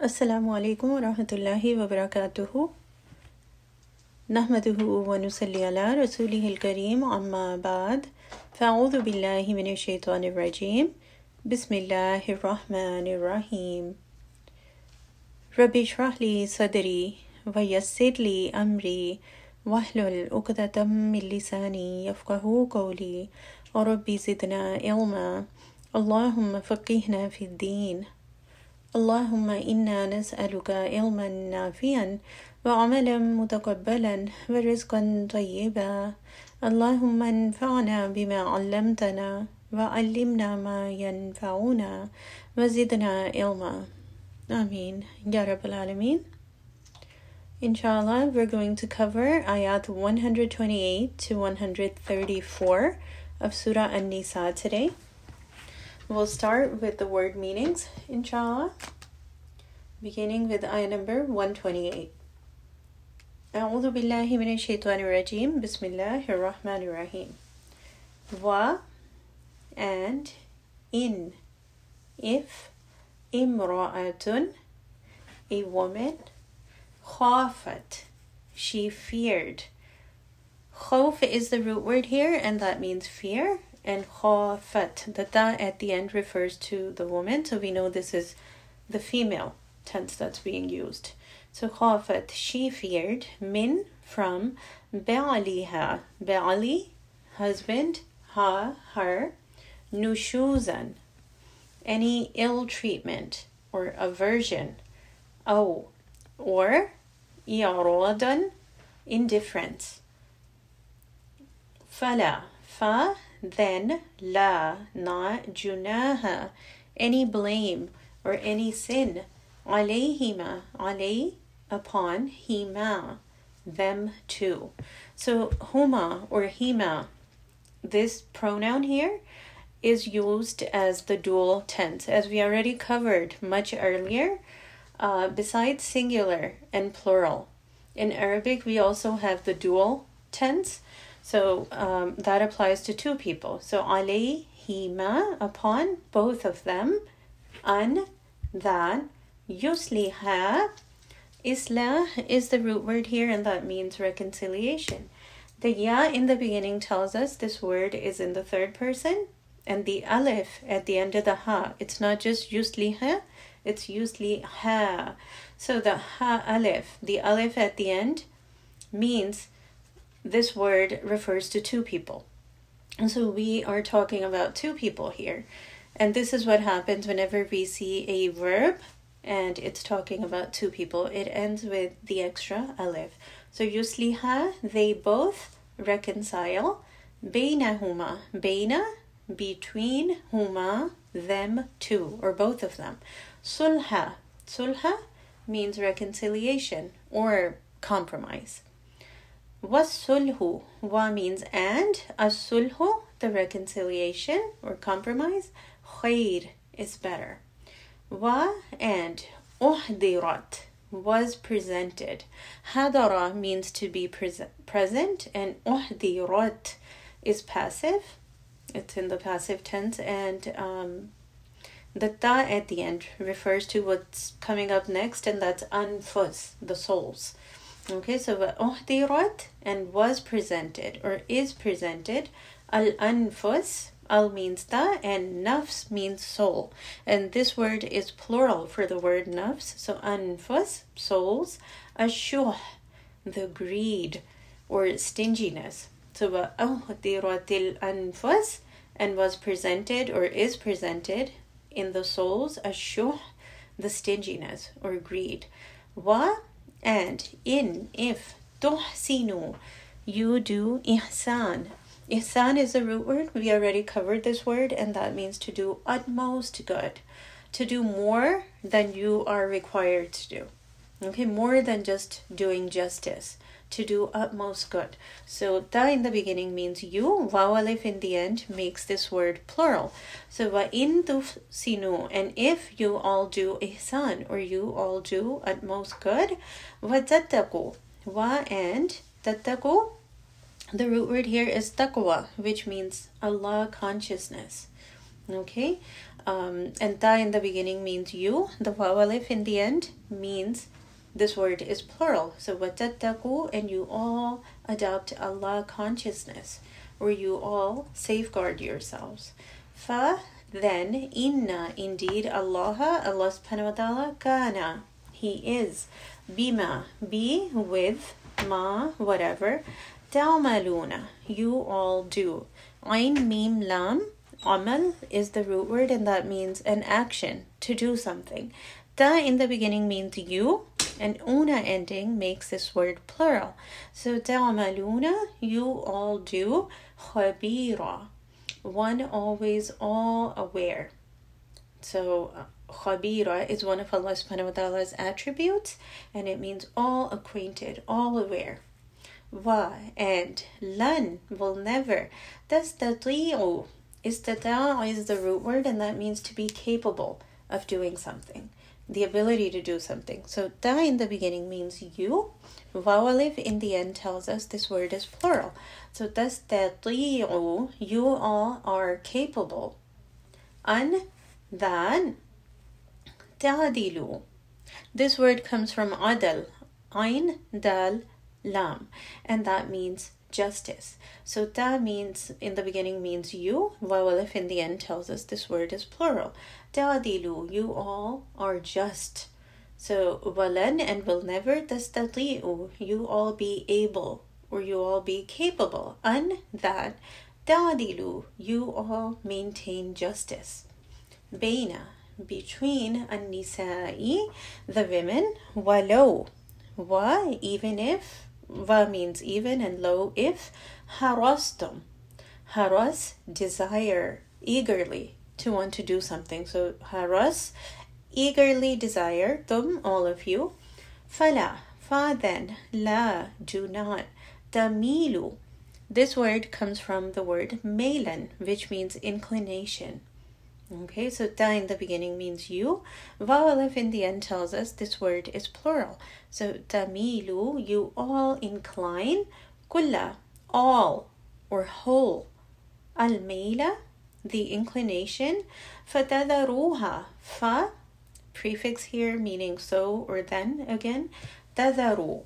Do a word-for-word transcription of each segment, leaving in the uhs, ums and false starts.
Assalamu alaikum wa rahmatullahi wa barakatuhu. Nahmaduhu wa nusalli ala rasulihil kareem amma ba'd. Fa'udhu billahi minash shaitanir rajim. Bismillahir rahmanir rahim. Rabbi shrah li sadri wa yassir li amri wahlul uqdatam min lisani yafqahu qawli. Wa rabbi zidna ilma. Allahumma faqihna fid din. اللهم إنا نسألك علما نافعا وعملا متقبلا ورزقا طيبا اللهم انفعنا بما علمتنا وعلمنا ما ينفعنا وزدنا علما Ameen Ya Rabbal Alameen. Inshallah, we're going to cover ayat one twenty-eight to one thirty-four of Surah An-Nisa today. We'll start with the word meanings, inshallah, beginning with ayah number one twenty-eight. أعوذ بالله من الشيطان الرجيم بسم الله الرحمن الرحيم. Wa and in, if, imra'atun, a woman, khafat, she feared. Khawf is the root word here, and that means fear. And khafat, the ta at the end refers to the woman, so we know this is the female tense that's being used. So khafat, she feared, min, from, ba'aliha, ba'ali, husband, ha, her, nushuzan, any ill treatment or aversion, aw, or i'radan, indifference. Fala, fa, then, la, na, junaha, any blame or any sin, alayhima, alay, upon, hima, them too. So, huma or hima, this pronoun here is used as the dual tense, as we already covered much earlier, uh, besides singular and plural. In Arabic, we also have the dual tense. So um, that applies to two people. So alayhima, upon both of them, an, that, yusliha, islah is the root word here, and that means reconciliation. The ya in the beginning tells us this word is in the third person, and the alif at the end of the ha, it's not just yusliha, it's yusliha. So the ha alif, the alif at the end, means this word refers to two people. And so we are talking about two people here. And this is what happens whenever we see a verb and it's talking about two people. It ends with the extra alif. So yusliha, they both reconcile. Bainahuma, baina, between, huma, them two, or both of them. Sulha, sulha means reconciliation or compromise. Wasulhu, wa means and, as-sulhu, the reconciliation or compromise, khair is better. Wa and, uhdirat, was presented. Hadara means to be pres- present, and uhdirat is passive. It's in the passive tense, and um, the ta at the end refers to what's coming up next, and that's anfus, the souls. Okay, so uhdirat and was presented or is presented. Al-anfus, al means ta, and nafs means soul. And this word is plural for the word nafs. So anfus, souls. Ashuh, the greed or stinginess. So uhdirat al-anfus and was presented or is presented in the souls. Ashuh, the stinginess or greed. Wa and, in, if, tuhsinu, you do ihsan. Ihsan is a root word. We already covered this word, and that means to do utmost good. To do more than you are required to do. Okay, more than just doing justice. To do utmost good. So, ta in the beginning means you. Waw alif in the end makes this word plural. So, wa in tuhsinu, and if you all do ihsan, or you all do utmost good, wa tattaqu, wa and tattaqu, the root word here is taqwa, which means Allah consciousness. Okay, Um, and ta in the beginning means you. The waw alif in the end means this word is plural. So وَتَتَّقُوا, and you all adopt Allah consciousness, or you all safeguard yourselves. Fa, then, inna, indeed, Allah, Allah subhanahu wa ta'ala, kana, He is, bima, be with, ma, whatever, ta'maluna, you all do. Ain, mim, lam, amal is the root word, and that means an action, to do something. Ta in the beginning means you, and una ending makes this word plural. So ta'maluna, you all do, khabira, one always all aware. So khabira is one of Allah subhanahu wa ta'ala's attributes, and it means all acquainted, all aware. Wa, and lan, will never. Tastati'u, istata' is the root word, and that means to be capable of doing something, the ability to do something. So ta in the beginning means you. Waw alif in the end tells us this word is plural. So tastati'u, you all are capable. An, that, ta'dilu. This word comes from adal, ain, dal, lam, and that means justice. So ta means in the beginning means you. Waw alif in the end tells us this word is plural. Ta'dilu, you all are just. So walan, and will never, tastati'u, you all be able, or you all be capable. An, that, ta'dilu, you all maintain justice. Baina, between, an-nisa'i, the women, walau, wa, even if, va means even, and lo, if, harastum, haras, desire, eagerly, to want to do something. So haras, eagerly desire, tum, all of you. Fala, fa then, la, do not. Tamilu, this word comes from the word mailan, which means inclination. Okay, so ta in the beginning means you. Waw alif in the end tells us this word is plural. So tamilu, you all incline. Kulla, all or whole. Al-maila, the inclination. Fatadaruha, fa, prefix here meaning so or then again. Tadaru,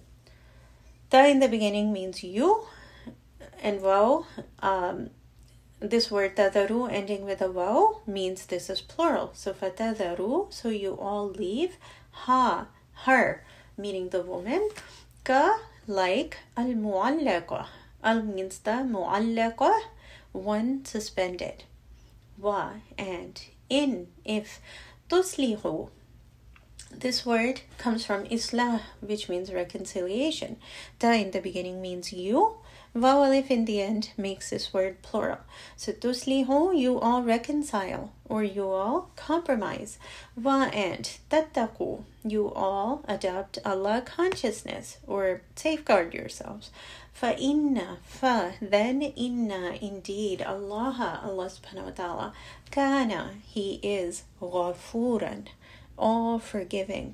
ta in the beginning means you, and waw, um, this word tadaru ending with a waw means this is plural. So fatadaru, so you all leave. Ha, her, meaning the woman. Ka, like, al-mu'allaqa. Al means the, mu'allaqa, one suspended. Wa, and, in, if. Tuslihu, this word comes from islah, which means reconciliation. Ta in the beginning means you. Waw alif in the end makes this word plural. So tuslihu, you all reconcile, or you all compromise. Wa, and tattaqu, you all adopt Allah consciousness, or safeguard yourselves. Fa inna, fa, then inna, indeed, Allah, Allah subhanahu wa ta'ala, kana, He is ghafuran, all forgiving,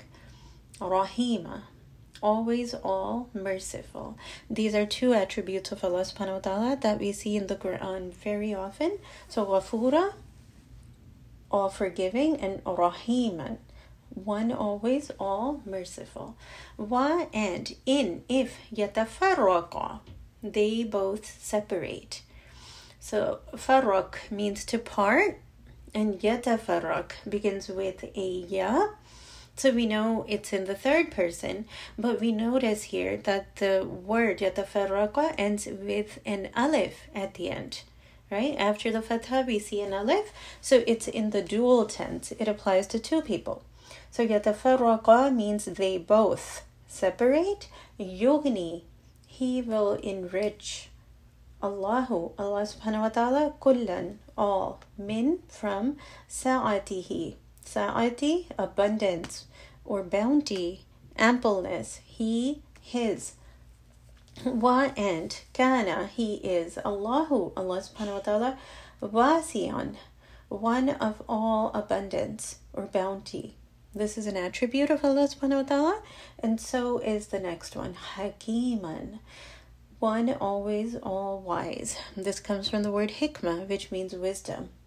rahima, always all merciful. These are two attributes of Allah subhanahu wa ta'ala that we see in the Quran very often. So ghafura, all forgiving, and rahiman, one always all merciful. Wa, and, in, if, yatafarraqa, they both separate. So farraq means to part, and yatafarraq begins with a ya. So we know it's in the third person, but we notice here that the word yatafarraqa ends with an alif at the end, right? After the fatha, we see an alif, so it's in the dual tense. It applies to two people. So yatafarraqa means they both separate. Yughni, He will enrich. Allahu, Allah subhanahu wa ta'ala, kullan, all, min, from, sa'atihi. Sa'ati, abundance, or bounty, ampleness. He, His. Wa, and, kana, He is. Allahu, Allah subhanahu wa ta'ala, wasi'an, one of all abundance, or bounty. This is an attribute of Allah subhanahu wa ta'ala, and so is the next one, hakiman, one always all wise. This comes from the word hikmah, which means wisdom.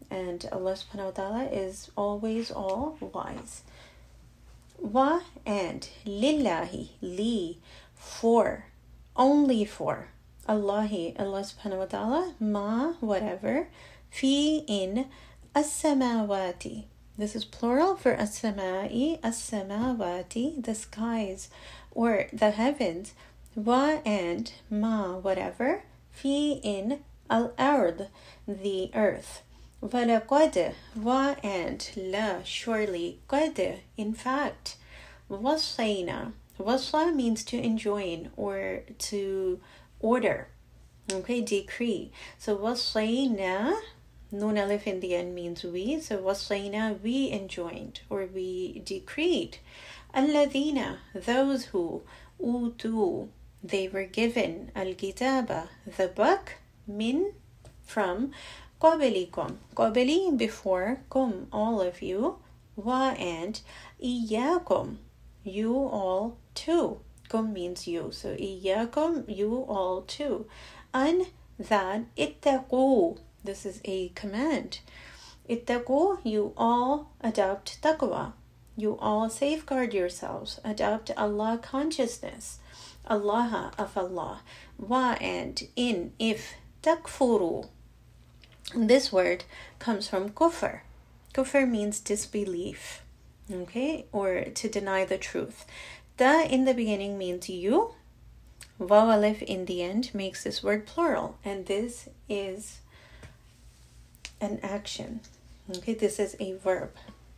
and Allah subhanahu wa ta'ala is always all wise. Wa and lillahi, li, for, only for, Allahi, Allah subhanahu wa ta'ala, ma, whatever, fi, in, as-samawati. This is plural for as-samai, as-samawati, the skies or the heavens. Wa and ma, whatever, fi, in, al-ard, the earth. وَلَقَدْ wa and la, surely, qad, in fact, وَصَّيْنَا. Wasa means to enjoin or to order, okay, decree. So وَصَّيْنَا, nun alif in the end means we, so وَصَّيْنَا, we enjoined or we decreed. الَّذِينَ, those who, utu, they were given, al-kitaba, the book, min, from, قَبْلِكُمْ, قَبْلِ, before, kum, all of you, wa and, إِيَّاكُمْ, you all too. Kum means you, so إِيَّاكُمْ, you all too. An, that, ittaqu, this is a command. Ittaqu, you all adopt taqwa. You all safeguard yourselves, adopt Allah consciousness. Allah of Allah. Wa and, in, if, takfuru. This word comes from kufr. Kufr means disbelief, okay, or to deny the truth. Da in the beginning means you. Waw alif in the end makes this word plural, and this is an action. Okay, this is a verb.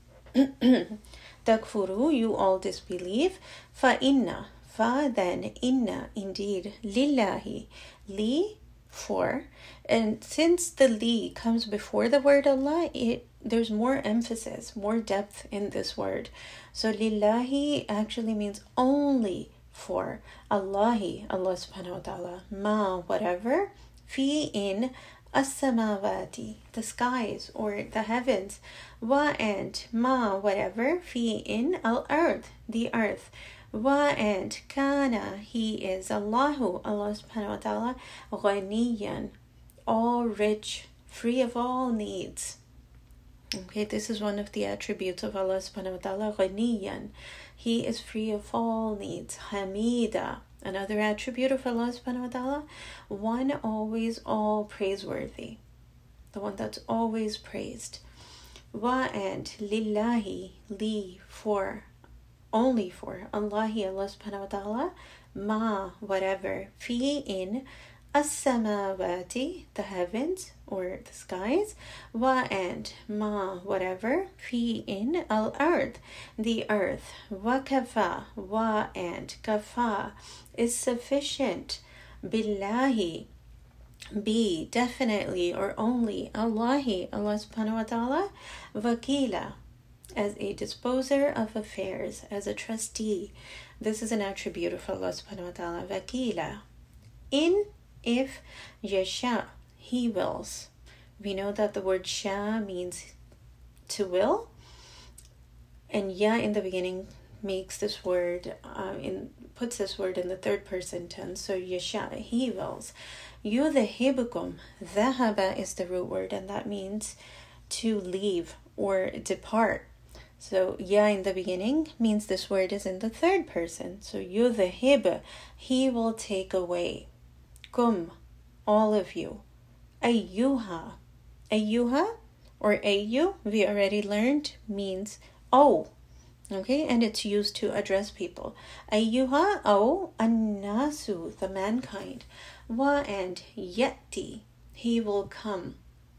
Takfuru, you all disbelieve. Fa inna, fa then, inna, indeed, lillahi, li, for, and since the li comes before the word Allah, it there's more emphasis, more depth in this word. So lillahi actually means only for. Allahi, Allah subhanahu wa ta'ala, ma, whatever, fi, in, as-samawati, the skies or the heavens, wa and, ma, whatever, fi, in, al-earth, the earth. Wa and kana, he is Allahu, Allah subhanahu wa ta'ala, ghaniyan, all rich, free of all needs. Okay, this is one of the attributes of Allah subhanahu wa ta'ala, ghaniyan, he is free of all needs. Hamida, another attribute of Allah subhanahu wa ta'ala, one always all praiseworthy, the one that's always praised. Wa and lillahi, li, for, only for, Allahi, Allah subhanahu wa ta'ala, ma, whatever, fi, in, as-samawati, the heavens or the skies, wa and, ma, whatever, fi, in, al-ard, the earth, wa kafa, wa and, kafa, is sufficient, billahi, be, definitely or only, Allahi, Allah subhanahu wa ta'ala, wakila, as a disposer of affairs, as a trustee. This is an attribute of Allah subhanahu wa ta'ala, wakila. In, if, yasha, he wills. We know that the word sha means to will, and ya in the beginning makes this word, uh, in puts this word in the third person tense, so yasha, he wills. Yudhibukum, dhahaba is the root word, and that means to leave or depart. So ya in the beginning means this word is in the third person. So yudhib, he will take away. Kum, all of you. Ayyuha, ayyuha or ayyu, we already learned, means oh. Okay, and it's used to address people. Ayyuha, oh, annasu, the mankind. Wa and yati, he will come.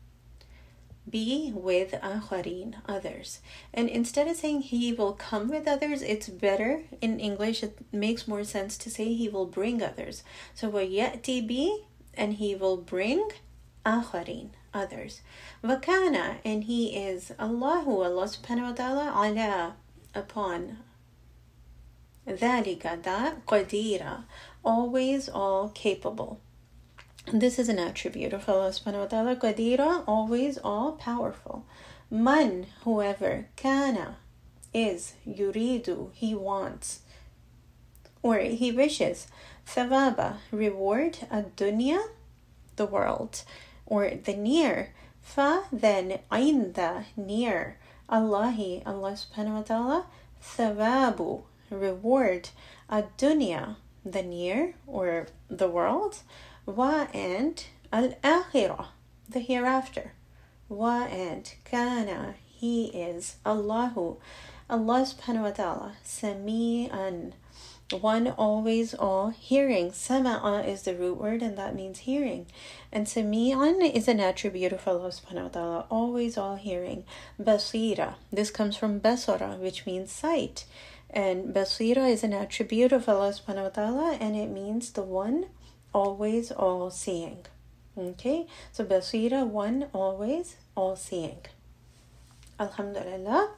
Be with akharin, others. And instead of saying he will come with others, it's better in English, it makes more sense to say he will bring others. So wa yati be, and he will bring akharin, others. Wakana, and he is Allahu, Allah subhanahu wa ta'ala, ala, upon. Dhalika, that, qadira, always all capable. This is an attribute of Allah subhanahu wa ta'ala, qadira, always all powerful. Man, whoever, kana, is, yuridu, he wants, or he wishes, thawaba, reward, ad-dunya, the world, or the near, Fa, then, عند, near, Allahi, Allah subhanahu wa ta'ala, thawabu, reward, ad-dunya, the near or the world, wa, and al-akhirah, the hereafter, wa, and kana, he is, Allahu, Allah subhanahu wa ta'ala, sami'an, one always all hearing. Sama'a is the root word and that means hearing. And sami'an is an attribute of Allah subhanahu wa ta'ala, always all hearing. Basira, this comes from basara, which means sight. And basira is an attribute of Allah subhanahu wa ta'ala and it means the one always all seeing. Okay, so basira, one always all seeing. Alhamdulillah.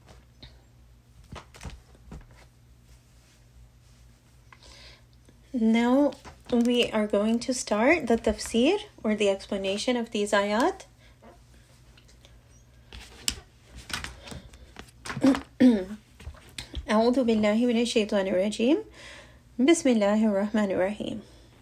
Now we are going to start the tafsir or the explanation of these ayat. أعوذ بالله من الشيطان الرجيم بسم الله الرحمن الرحيم.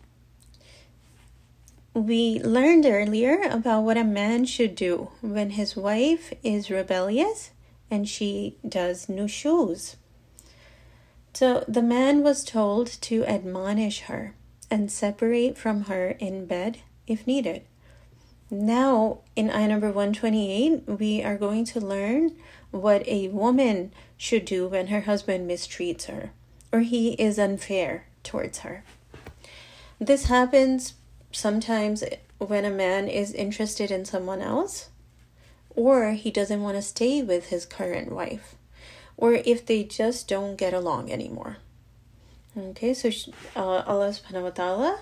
We learned earlier about what a man should do when his wife is rebellious and she does nushuz. So the man was told to admonish her and separate from her in bed if needed. Now, in ayah number one twenty-eight, we are going to learn what a woman should do when her husband mistreats her or he is unfair towards her. This happens sometimes when a man is interested in someone else or he doesn't want to stay with his current wife, or if they just don't get along anymore. Okay, so uh, Allah subhanahu wa ta'ala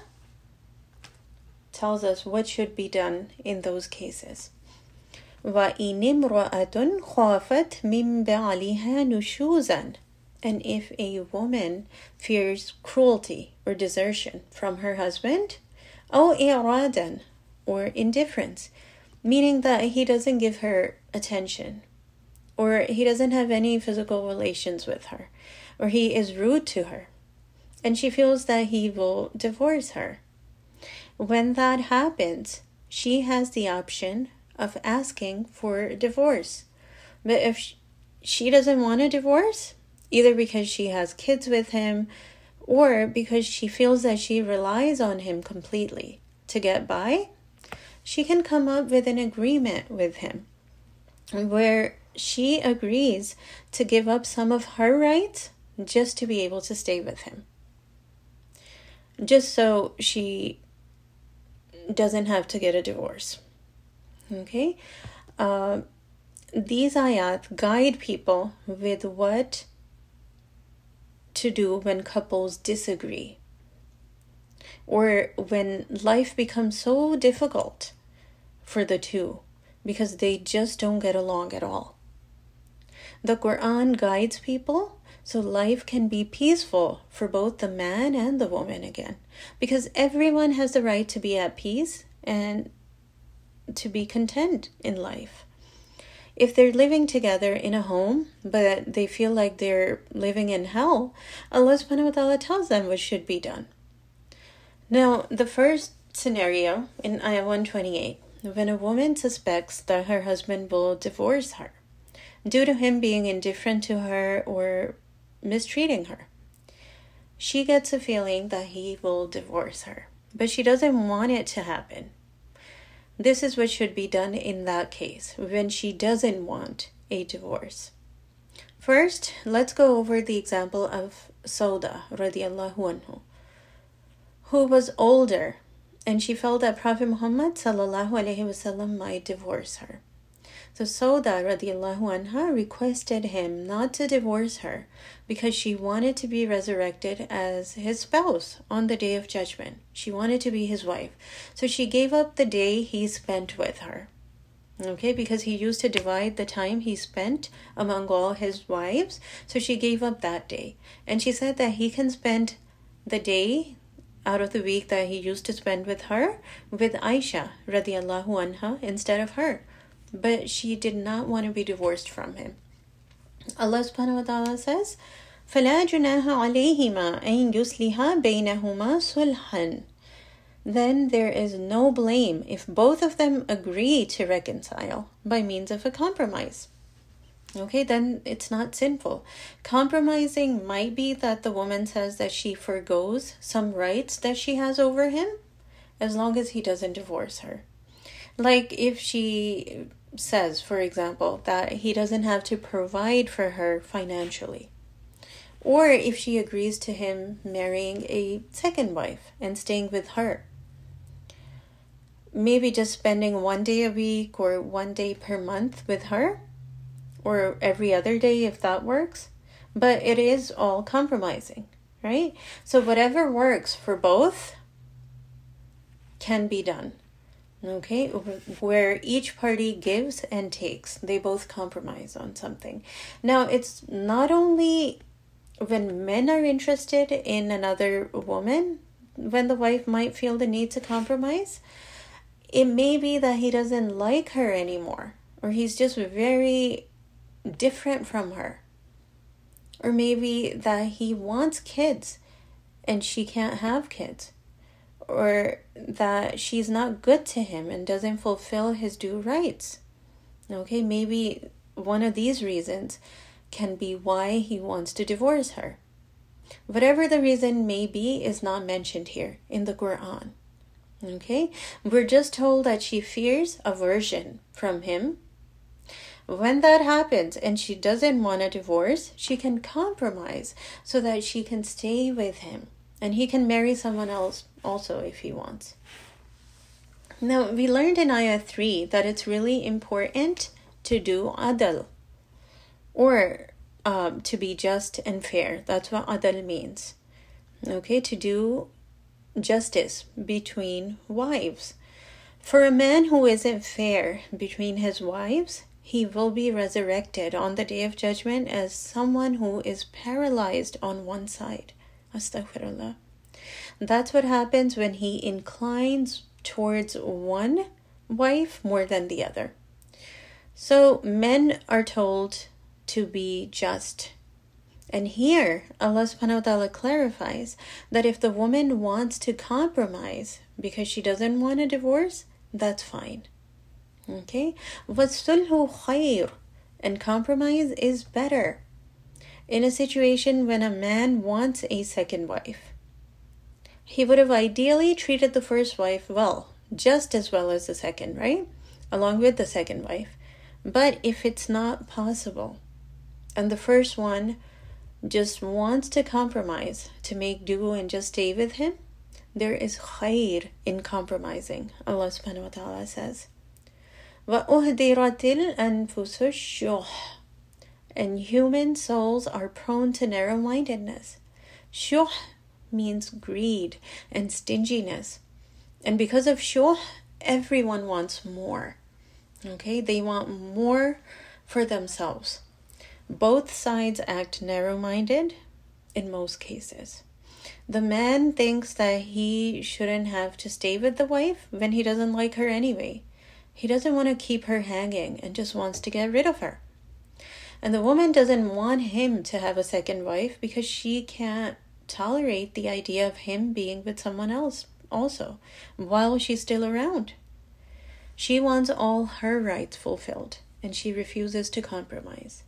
tells us what should be done in those cases. وَإِنِ امْرَأَةٌ خَافَتْ مِنْ بَعْلِهَا نُشُوزًا. And if a woman fears cruelty or desertion from her husband, أو إعرادا, or indifference, meaning that he doesn't give her attention, or he doesn't have any physical relations with her, or he is rude to her, and she feels that he will divorce her. When that happens, she has the option of asking for divorce. But if she doesn't want a divorce, either because she has kids with him, or because she feels that she relies on him completely to get by, she can come up with an agreement with him where she agrees to give up some of her rights just to be able to stay with him. Just so she doesn't have to get a divorce. Okay? Uh, these ayat guide people with what to do when couples disagree, or when life becomes so difficult for the two because they just don't get along at all. The Quran guides people so life can be peaceful for both the man and the woman again, because everyone has the right to be at peace and to be content in life. If they're living together in a home, but they feel like they're living in hell, Allah subhanahu wa ta'ala tells them what should be done. Now, the first scenario in ayah one twenty-eight, when a woman suspects that her husband will divorce her due to him being indifferent to her or mistreating her, she gets a feeling that he will divorce her, but she doesn't want it to happen. This is what should be done in that case, when she doesn't want a divorce. First, let's go over the example of Sauda radiallahu anhu, who was older, and she felt that Prophet Muhammad sallallahu alaihi wasallam might divorce her. So Sauda radiallahu anha requested him not to divorce her because she wanted to be resurrected as his spouse on the day of judgment. She wanted to be his wife. So she gave up the day he spent with her. Okay, because he used to divide the time he spent among all his wives. So she gave up that day. And she said that he can spend the day out of the week that he used to spend with her with Aisha radiallahu anha instead of her. But she did not want to be divorced from him. Allah subhanahu wa ta'ala says, فَلَا جُنَاهَ عَلَيْهِمَا أَن يُصْلِحَا بَيْنَهُمَا صُلْحًا. then there is no blame if both of them agree to reconcile by means of a compromise. Okay, then it's not sinful. Compromising might be that the woman says that she forgoes some rights that she has over him, as long as he doesn't divorce her. Like if she says, for example, that he doesn't have to provide for her financially. Or if she agrees to him marrying a second wife and staying with her. Maybe just spending one day a week or one day per month with her. Or every other day if that works. But it is all compromising, right? So whatever works for both can be done. Okay, where each party gives and takes. They both compromise on something. Now, it's not only when men are interested in another woman, when the wife might feel the need to compromise. It may be that he doesn't like her anymore, or he's just very different from her. Or maybe that he wants kids and she can't have kids. Or that she's not good to him and doesn't fulfill his due rights. Okay, maybe one of these reasons can be why he wants to divorce her. Whatever the reason may be is not mentioned here in the Quran. Okay, we're just told that she fears aversion from him. When that happens and she doesn't want a divorce, she can compromise so that she can stay with him. And he can marry someone else also if he wants. Now, we learned in Ayah three that it's really important to do adl. Or um, to be just and fair. That's what adl means. Okay, to do justice between wives. For a man who isn't fair between his wives, he will be resurrected on the day of judgment as someone who is paralyzed on one side. Astaghfirullah. That's what happens when he inclines towards one wife more than the other. So men are told to be just. And here Allah subhanahu wa ta'ala clarifies that if the woman wants to compromise because she doesn't want a divorce, that's fine. Okay? وَالصُّلْحُ خَيْرٌ, and compromise is better. In a situation when a man wants a second wife, he would have ideally treated the first wife well, just as well as the second, right? Along with the second wife. But if it's not possible, and the first one just wants to compromise to make do and just stay with him, there is khair in compromising. Allah subhanahu wa ta'ala says, وَأُهْدِرَتِ الْأَنفُسُ الشُّحَّ, and human souls are prone to narrow-mindedness. Shuh means greed and stinginess. And because of shuh, everyone wants more. Okay, they want more for themselves. Both sides act narrow-minded in most cases. The man thinks that he shouldn't have to stay with the wife when he doesn't like her anyway. He doesn't want to keep her hanging and just wants to get rid of her. And the woman doesn't want him to have a second wife because she can't tolerate the idea of him being with someone else also while she's still around. She wants all her rights fulfilled and she refuses to compromise.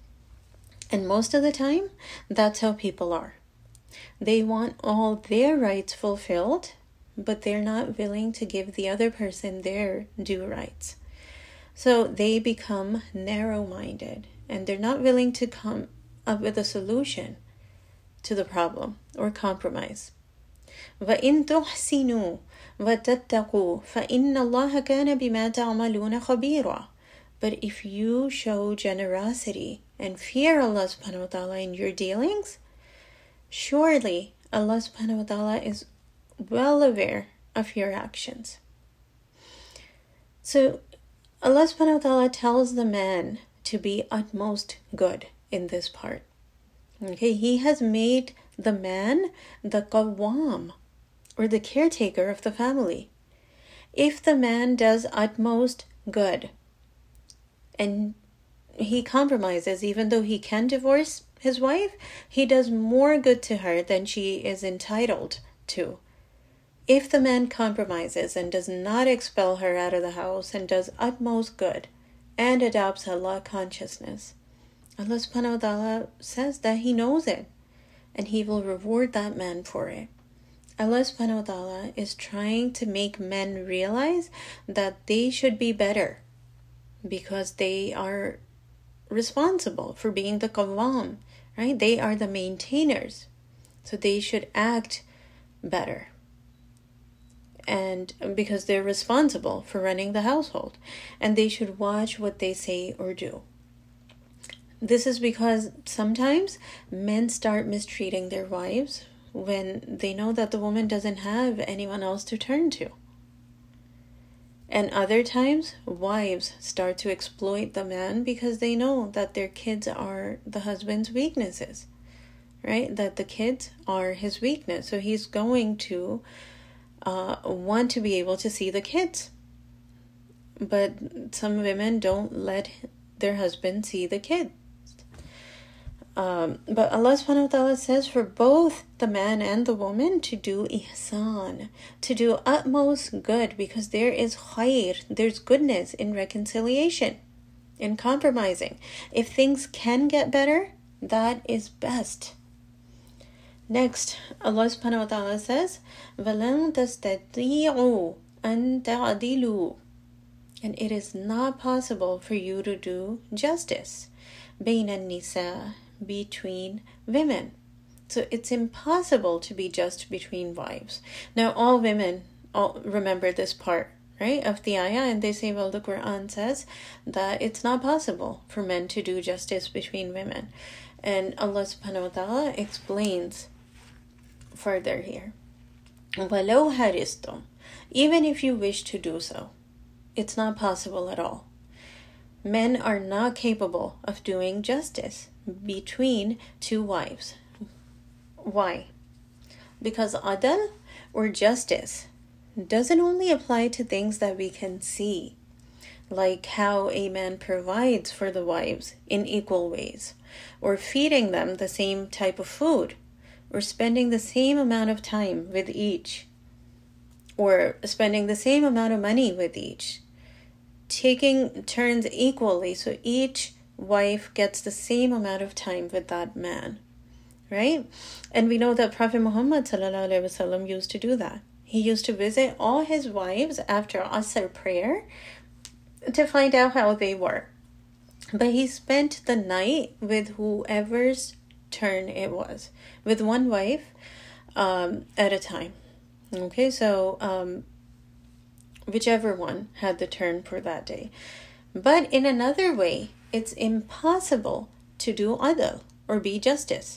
And most of the time, that's how people are. They want all their rights fulfilled, but they're not willing to give the other person their due rights. So they become narrow-minded and they're not willing to come up with a solution to the problem or compromise. وَإِن تُحْسِنُوا وَتَتَّقُوا فَإِنَّ اللَّهَ كَانَ بِمَا تَعْمَلُونَ خَبِيرًا. But if you show generosity and fear Allah subhanahu wa ta'ala in your dealings, surely Allah subhanahu wa ta'ala is well aware of your actions. So Allah subhanahu wa ta'ala tells the man to be utmost good in this part. Okay, He has made the man the qawwam, or the caretaker of the family. If the man does utmost good and he compromises, even though he can divorce his wife, he does more good to her than she is entitled to. If the man compromises and does not expel her out of the house and does utmost good and adopts Allah consciousness, Allah subhanahu wa ta'ala says that He knows it and He will reward that man for it. Allah subhanahu wa ta'ala is trying to make men realize that they should be better because they are responsible for being the qawwam, right? They are the maintainers. So they should act better. And because they're responsible for running the household. And they should watch what they say or do. This is because sometimes men start mistreating their wives when they know that the woman doesn't have anyone else to turn to. And other times, wives start to exploit the man because they know that their kids are the husband's weaknesses, right? That the kids are his weakness. So he's going to uh, want to be able to see the kids. But some women don't let their husband see the kids. Um, but Allah subhanahu wa ta'ala says for both the man and the woman to do ihsan, to do utmost good, because there is khair, there's goodness in reconciliation, in compromising. If things can get better, that is best. Next, Allah subhanahu wa ta'ala says, وَلَن تَسْتَطِيعُوا أَن تَعْدِلُوا, and it is not possible for you to do justice بَيْنَ النِّسَاءِ, between women. So it's impossible to be just between wives. Now all women all remember this part, right, of the ayah, and they say, well, the Quran says that it's not possible for men to do justice between women. And Allah subhanahu wa ta'ala explains further here, وَلَوْ هَرِسْتُمْ, even if you wish to do so, it's not possible at all. Men are not capable of doing justice between two wives. Why? Because adl, or justice, doesn't only apply to things that we can see, like how a man provides for the wives in equal ways, or feeding them the same type of food, or spending the same amount of time with each, or spending the same amount of money with each, taking turns equally, so each wife gets the same amount of time with that man, right? And we know that Prophet Muhammad sallallahu alaihi wasallam used to do that. He used to visit all his wives after Asr prayer to find out how they were. But he spent the night with whoever's turn it was, with one wife um, at a time. Okay, so um, whichever one had the turn for that day. But in another way, it's impossible to do adl, or be justice.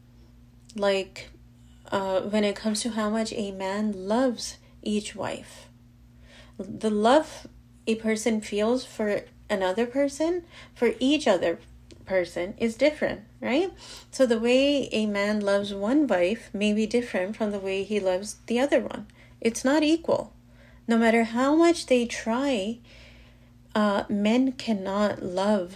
Like uh, when it comes to how much a man loves each wife. The love a person feels for another person, for each other person, is different, right? So the way a man loves one wife may be different from the way he loves the other one. It's not equal. No matter how much they try, uh, men cannot love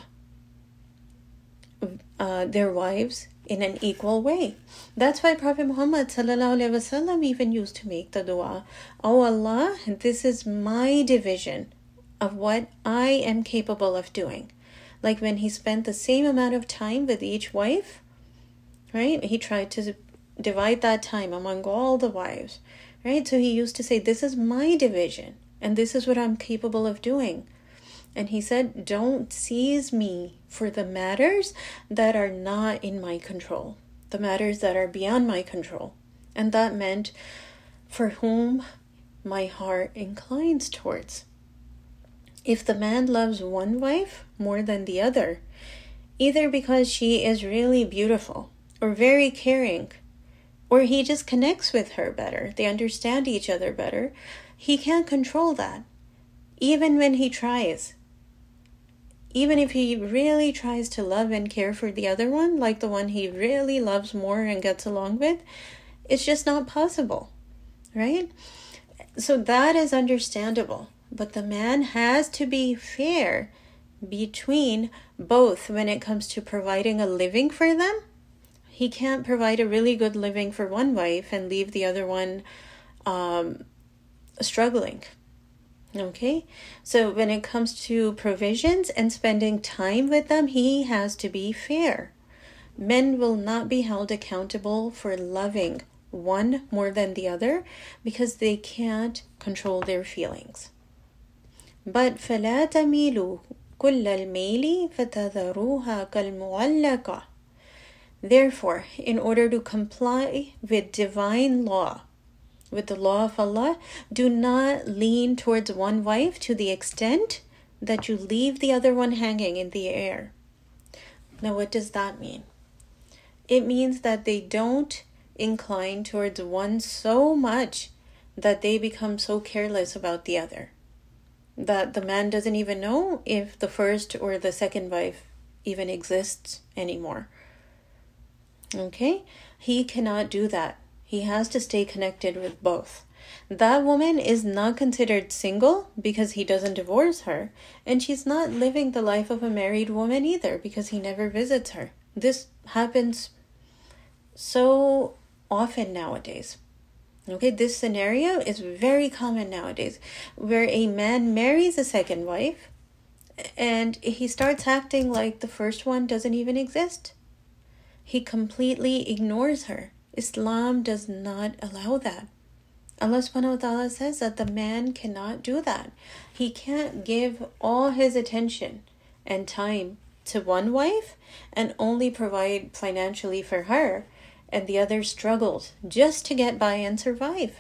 uh, their wives in an equal way. That's why Prophet Muhammad sallallahu alaihi wasallam even used to make the dua, "Oh Allah, this is my division of what I am capable of doing." Like when he spent the same amount of time with each wife, right? He tried to divide that time among all the wives, right? So he used to say, this is my division, and this is what I'm capable of doing. And he said, don't seize me for the matters that are not in my control, the matters that are beyond my control. And that meant for whom my heart inclines towards. If the man loves one wife more than the other, either because she is really beautiful or very caring, or he just connects with her better, they understand each other better, he can't control that. Even when he tries. Even if he really tries to love and care for the other one, like the one he really loves more and gets along with, it's just not possible, right? So that is understandable. But the man has to be fair between both when it comes to providing a living for them. He can't provide a really good living for one wife and leave the other one um, struggling. Okay, so when it comes to provisions and spending time with them, he has to be fair. Men will not be held accountable for loving one more than the other because they can't control their feelings. But فَلَا تَمِيلُوا كُلَّ الْمَيْلِ فَتَذَرُوهَا كَالْمُعَلَّقَةِ. Therefore, in order to comply with divine law, with the law of Allah, do not lean towards one wife to the extent that you leave the other one hanging in the air. Now, what does that mean? It means that they don't incline towards one so much that they become so careless about the other, that the man doesn't even know if the first or the second wife even exists anymore. Okay? He cannot do that. He has to stay connected with both. That woman is not considered single because he doesn't divorce her, and she's not living the life of a married woman either because he never visits her. This happens so often nowadays. Okay, this scenario is very common nowadays, where a man marries a second wife and he starts acting like the first one doesn't even exist. He completely ignores her. Islam does not allow that. Allah subhanahu wa ta'ala says that the man cannot do that. He can't give all his attention and time to one wife and only provide financially for her, and the other struggles just to get by and survive.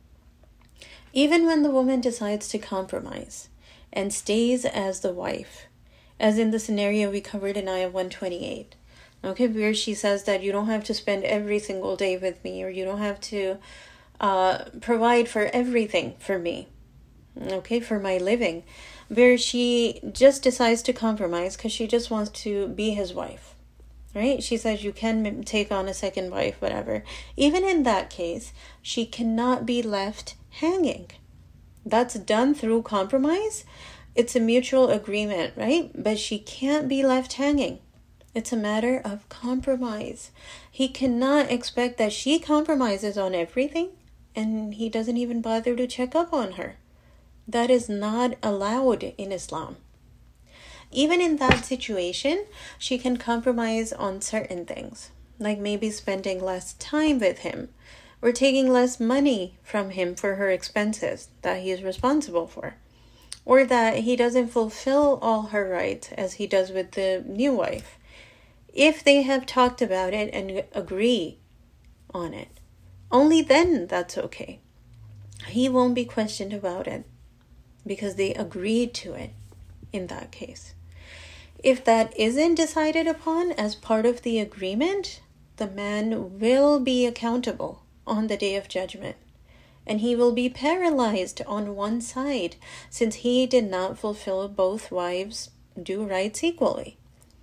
Even when the woman decides to compromise and stays as the wife, as in the scenario we covered in ayah one twenty-eight, okay, where she says that you don't have to spend every single day with me, or you don't have to uh, provide for everything for me, okay, for my living, where she just decides to compromise because she just wants to be his wife, right? She says you can take on a second wife, whatever. Even in that case, she cannot be left hanging. That's done through compromise. It's a mutual agreement, right? But she can't be left hanging. It's a matter of compromise. He cannot expect that she compromises on everything and he doesn't even bother to check up on her. That is not allowed in Islam. Even in that situation, she can compromise on certain things, like maybe spending less time with him or taking less money from him for her expenses that he is responsible for, or that he doesn't fulfill all her rights as he does with the new wife. If they have talked about it and agree on it, only then that's okay. He won't be questioned about it because they agreed to it in that case. If that isn't decided upon as part of the agreement, the man will be accountable on the day of judgment, and he will be paralyzed on one side since he did not fulfill both wives' due rights equally.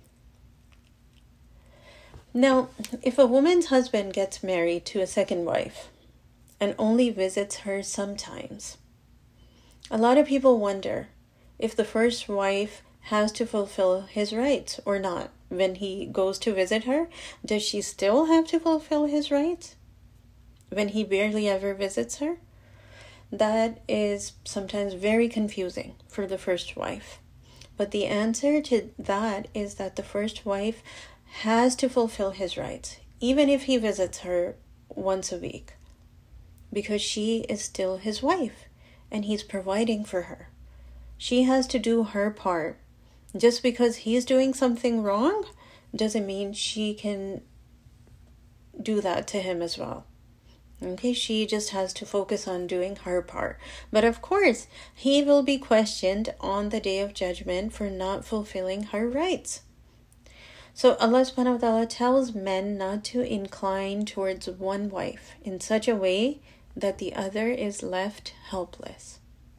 Now, if a woman's husband gets married to a second wife and only visits her sometimes, a lot of people wonder if the first wife has to fulfill his rights or not. When he goes to visit her, does she still have to fulfill his rights when he barely ever visits her? That is sometimes very confusing for the first wife. But the answer to that is that the first wife has to fulfill his rights, even if he visits her once a week, because she is still his wife and he's providing for her. She has to do her part. Just because he's doing something wrong doesn't mean she can do that to him as well. Okay, she just has to focus on doing her part. But of course, he will be questioned on the day of judgment for not fulfilling her rights. So Allah subhanahu wa ta'ala tells men not to incline towards one wife in such a way that the other is left helpless.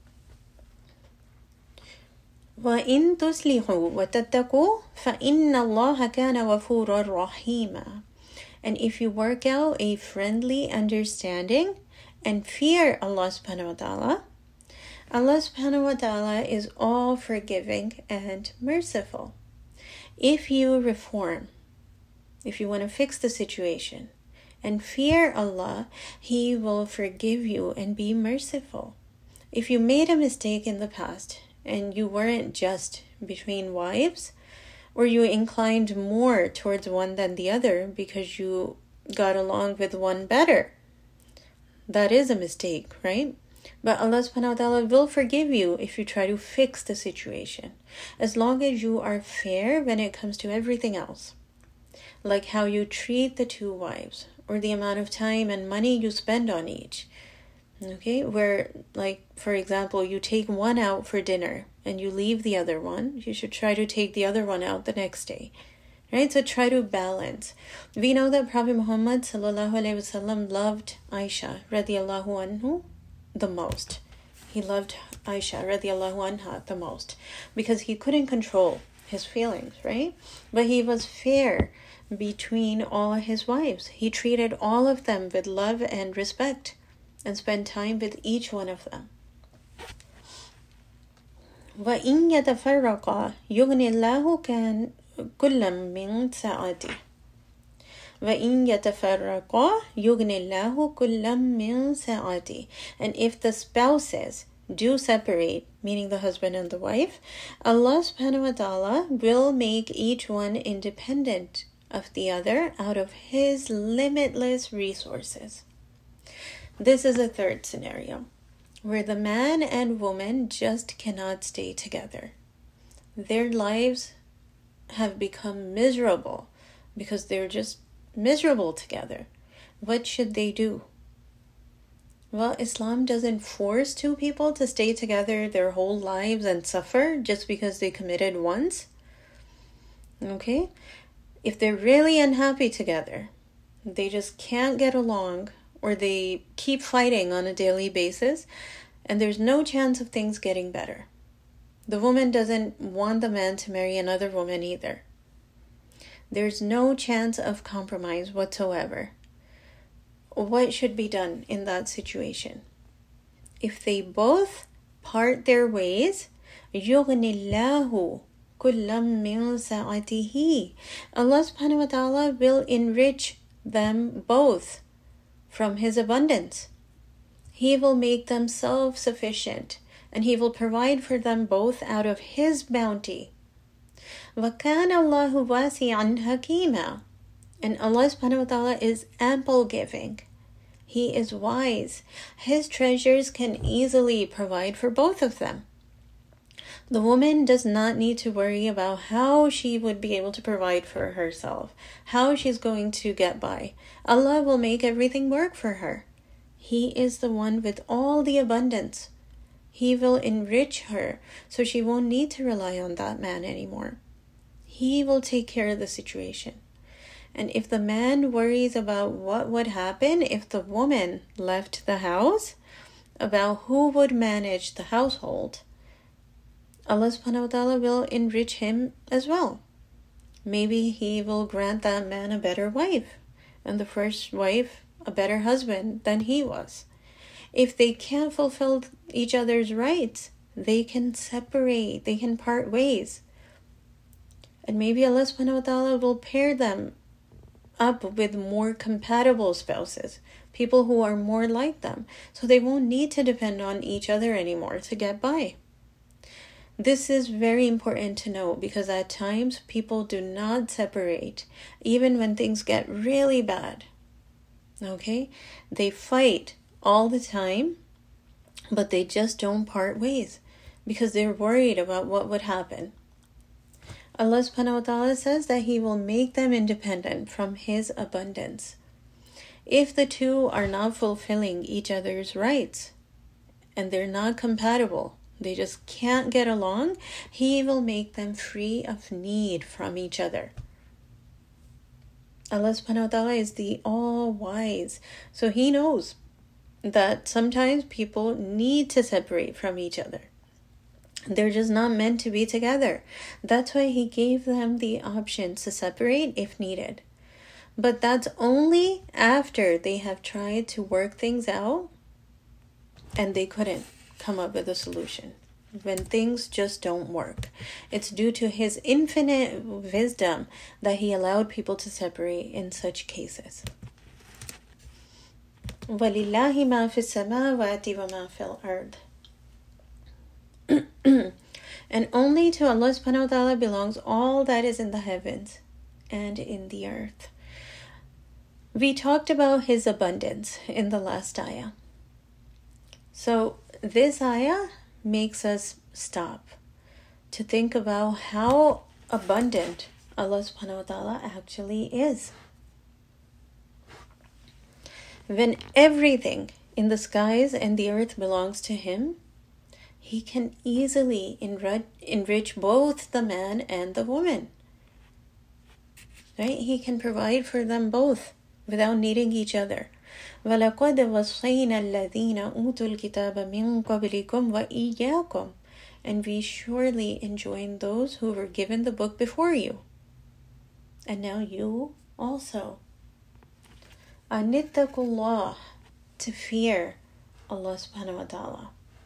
وَإِن تُصْلِحُوا وَتَتَّقُوا فَإِنَّ اللَّهَ كَانَ غَفُورًا رَحِيمًا. And if you work out a friendly understanding and fear Allah subhanahu wa ta'ala, Allah subhanahu wa ta'ala is all forgiving and merciful. If you reform, if you want to fix the situation, and fear Allah, He will forgive you and be merciful. If you made a mistake in the past and you weren't just between wives, or you inclined more towards one than the other because you got along with one better, that is a mistake, right? But Allah subhanahu wa ta'ala will forgive you if you try to fix the situation, as long as you are fair when it comes to everything else, like how you treat the two wives, or the amount of time and money you spend on each. Okay, where, like, for example, you take one out for dinner and you leave the other one, you should try to take the other one out the next day. Right? So try to balance. We know that Prophet Muhammad sallallahu alaihi wasallam loved Aisha radiallahu anhu the most. He loved Aisha radiallahu anha the most because he couldn't control his feelings, right? But he was fair between all his wives. He treated all of them with love and respect and spent time with each one of them. وَإِن يَتَفَرَّقَا يُغْنِ اللَّهُ كَانَ كُلًّا مِّن سَعَتِهِ وَإِن يَتَفَرَّقَا يُغْنِ اللَّهُ كُلًّا مِّن سَعَتِهِ. And if the spouses do separate, meaning the husband and the wife, Allah subhanahu wa ta'ala will make each one independent of the other out of His limitless resources. This is a third scenario, where the man and woman just cannot stay together. Their lives have become miserable because they're just miserable together. What should they do? Well, Islam doesn't force two people to stay together their whole lives and suffer just because they committed once. Okay? If they're really unhappy together, they just can't get along, or they keep fighting on a daily basis, and there's no chance of things getting better. The woman doesn't want the man to marry another woman either. There's no chance of compromise whatsoever. What should be done in that situation? If they both part their ways, يُغْنِ اللَّهُ كُلًّا مِّن سَعَتِهِ. Allah subhanahu wa ta'ala will enrich them both from His abundance. He will make them self-sufficient, and He will provide for them both out of His bounty. وَكَانَ اللَّهُ وَاسِعًا حَكِيمًا. And Allah subhanahu wa ta'ala is ample giving. He is wise. His treasures can easily provide for both of them. The woman does not need to worry about how she would be able to provide for herself, how she's going to get by. Allah will make everything work for her. He is the one with all the abundance. He will enrich her so she won't need to rely on that man anymore. He will take care of the situation. And if the man worries about what would happen if the woman left the house, about who would manage the household, Allah subhanahu wa ta'ala will enrich him as well. Maybe He will grant that man a better wife, and the first wife a better husband than he was. If they can't fulfill each other's rights, they can separate, they can part ways. And maybe Allah subhanahu wa ta'ala will pair them up with more compatible spouses, people who are more like them, so they won't need to depend on each other anymore to get by. This is very important to know because at times people do not separate, even when things get really bad. Okay? They fight all the time, but they just don't part ways because they're worried about what would happen. Allah subhanahu wa ta'ala says that He will make them independent from His abundance. If the two are not fulfilling each other's rights and they're not compatible, they just can't get along, He will make them free of need from each other. Allah subhanahu wa ta'ala is the all-wise, so He knows that sometimes people need to separate from each other. They're just not meant to be together. That's why He gave them the option to separate if needed. But that's only after they have tried to work things out and they couldn't come up with a solution. When things just don't work, it's due to His infinite wisdom that He allowed people to separate in such cases. وَلِلَّهِ مَا فِي السَّمَاوَاتِ وَمَا فِي الْأَرْضِ. And only to Allah subhanahu wa ta'ala belongs all that is in the heavens and in the earth. We talked about His abundance in the last ayah. So this ayah makes us stop to think about how abundant Allah subhanahu wa ta'ala actually is. When everything in the skies and the earth belongs to Him, He can easily enrich, enrich both the man and the woman. Right? He can provide for them both without needing each other. وَلَقَدْ وَصَّيْنَا الَّذِينَ أُوتُوا الْكِتَابَ مِنْ قَبْلِكُمْ وَإِيَّاكُمْ. And we surely enjoined those who were given the book before you. And now you also. Anittaqullah, to fear Allah subhanahu wa ta'ala.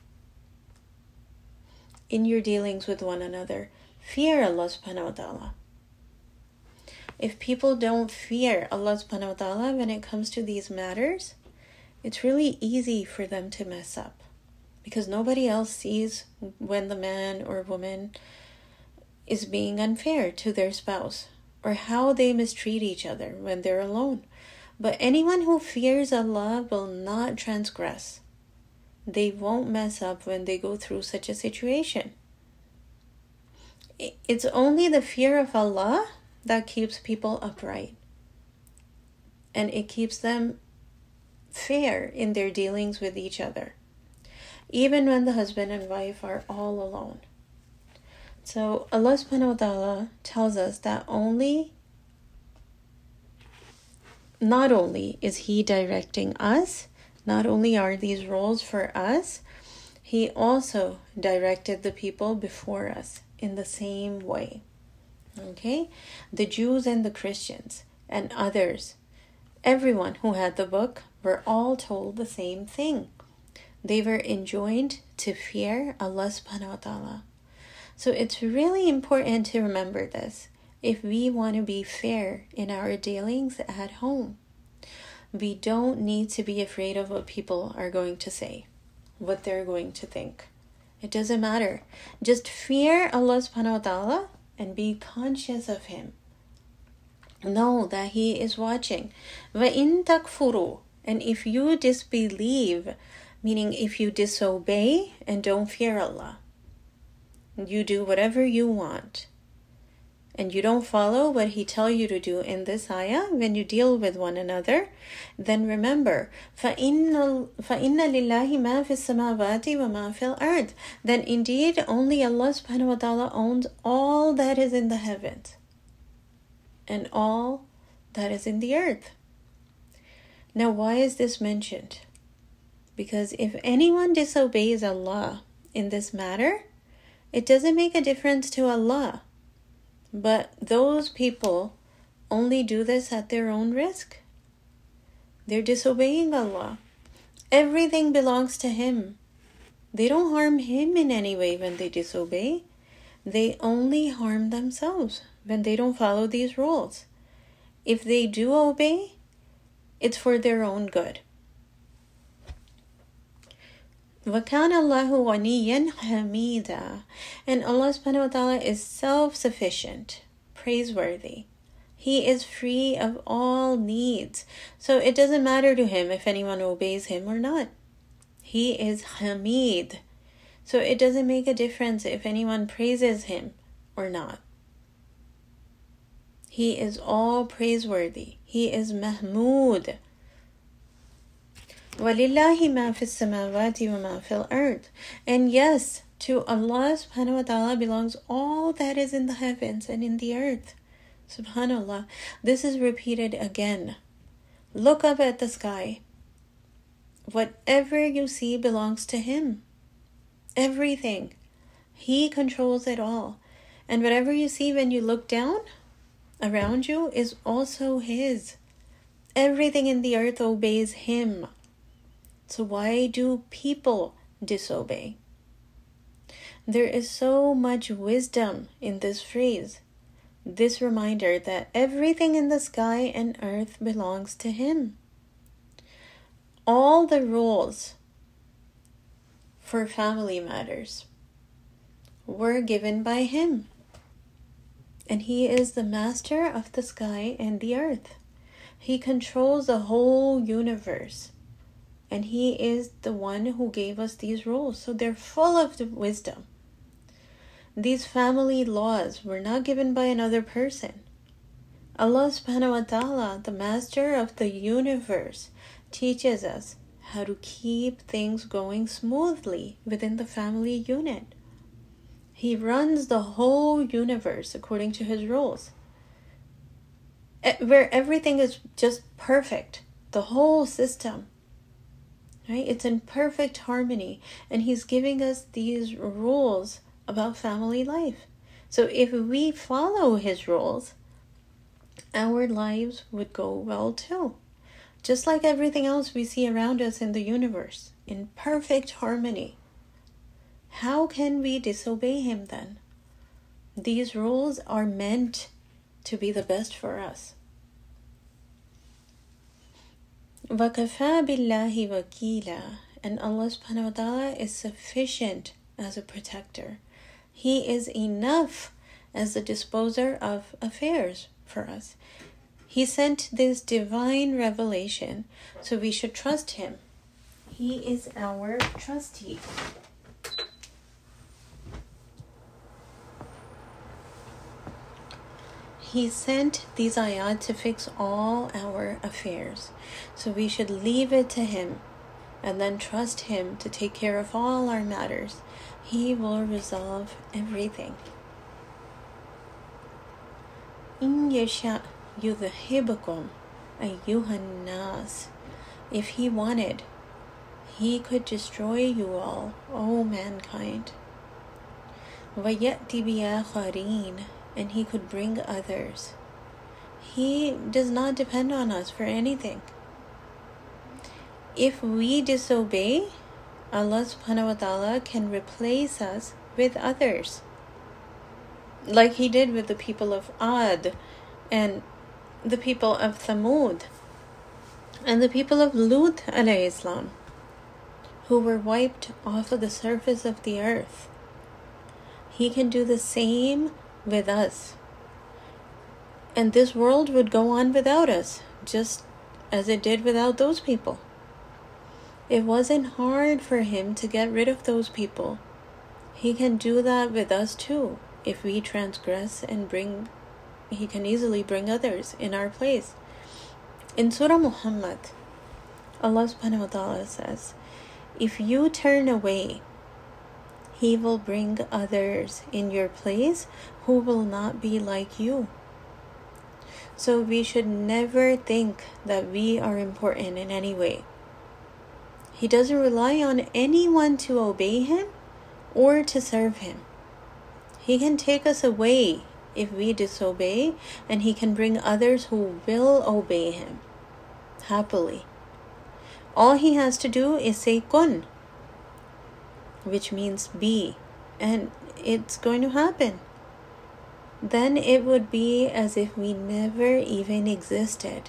In your dealings with one another, fear Allah subhanahu wa ta'ala. If people don't fear Allah subhanahu wa ta'ala when it comes to these matters, it's really easy for them to mess up. Because nobody else sees when the man or woman is being unfair to their spouse, or how they mistreat each other when they're alone. But anyone who fears Allah will not transgress. They won't mess up when they go through such a situation. It's only the fear of Allah that keeps people upright. And it keeps them fair in their dealings with each other, even when the husband and wife are all alone. So Allah subhanahu wa ta'ala tells us that only, not only is He directing us, not only are these roles for us, He also directed the people before us in the same way. Okay? The Jews and the Christians and others, everyone who had the book, were all told the same thing. They were enjoined to fear Allah subhanahu wa ta'ala. So it's really important to remember this if we want to be fair in our dealings at home. We don't need to be afraid of what people are going to say, what they're going to think. It doesn't matter. Just fear Allah subhanahu wa ta'ala and be conscious of Him. Know that He is watching. وَإِن تَكْفُرُوا. And if you disbelieve, meaning if you disobey and don't fear Allah, you do whatever you want, and you don't follow what He tells you to do in this ayah when you deal with one another, then remember, فَإِنَّ لِلَّهِ مَا فِي السَّمَاوَاتِ وَمَا فِي الْأَرْضِ. Then indeed only Allah subhanahu wa ta'ala owns all that is in the heavens and all that is in the earth. Now why is this mentioned? Because if anyone disobeys Allah in this matter, it doesn't make a difference to Allah. But those people only do this at their own risk. They're disobeying Allah. Everything belongs to Him. They don't harm Him in any way when they disobey. They only harm themselves when they don't follow these rules. If they do obey, it's for their own good. وَكَانَ اللَّهُ غَنِيًّا حَمِيدًا. And Allah subhanahu wa ta'ala is self-sufficient, praiseworthy. He is free of all needs. So it doesn't matter to Him if anyone obeys Him or not. He is Hamid. So it doesn't make a difference if anyone praises Him or not. He is all praiseworthy. He is Mahmud. وَلِلَّهِ مَا فِي السَّمَاوَاتِ وَمَا فِي الْأَرْضِ. And yes, to Allah subhanahu wa ta'ala belongs all that is in the heavens and in the earth. Subhanallah. This is repeated again. Look up at the sky. Whatever you see belongs to Him. Everything. He controls it all. And whatever you see when you look down around you is also His. Everything in the earth obeys Him. So why do people disobey? There is so much wisdom in this phrase, this reminder that everything in the sky and earth belongs to Him. all the rules for family matters were given by him. And he is the master of the sky and the earth. He controls the whole universe. And he is the one who gave us these rules. So they're full of the wisdom. These family laws were not given by another person. Allah subhanahu wa ta'ala, the master of the universe, teaches us how to keep things going smoothly within the family unit. He runs the whole universe according to his rules, where everything is just perfect. The whole system, right? It's in perfect harmony. And he's giving us these rules about family life. So if we follow his rules, our lives would go well too. Just like everything else we see around us in the universe, in perfect harmony. How can we disobey him then? These rules are meant to be the best for us. وَكَفَى بِاللَّهِ وَكِيلًا. And Allah subhanahu wa ta'ala is sufficient as a protector. He is enough as the disposer of affairs for us. He sent this divine revelation, so we should trust him. He is our trustee. He sent these ayat to fix all our affairs. So we should leave it to him and then trust him to take care of all our matters. He will resolve everything. إِن يَشَأْ يُذْهِبْكُمْ أَيُّهَا النَّاسِ. If he wanted, he could destroy you all, O mankind. وَيَأْتِ بِآخَرِينَ. And he could bring others. He does not depend on us for anything. If we disobey, Allah subhanahu wa ta'ala can replace us with others. Like he did with the people of Ad and the people of Thamud and the people of Lut alayhi salam, who were wiped off of the surface of the earth. He can do the same with us. And this world would go on without us, just as it did without those people. It wasn't hard for him to get rid of those people. He can do that with us too. If we transgress and bring, he can easily bring others in our place. In Surah Muhammad, Allah subhanahu wa ta'ala says, if you turn away, he will bring others in your place who will not be like you. So we should never think that we are important in any way. He doesn't rely on anyone to obey him or to serve him. He can take us away if we disobey, and he can bring others who will obey him happily. All he has to do is say kun, which means be, and it's going to happen. Then it would be as if we never even existed.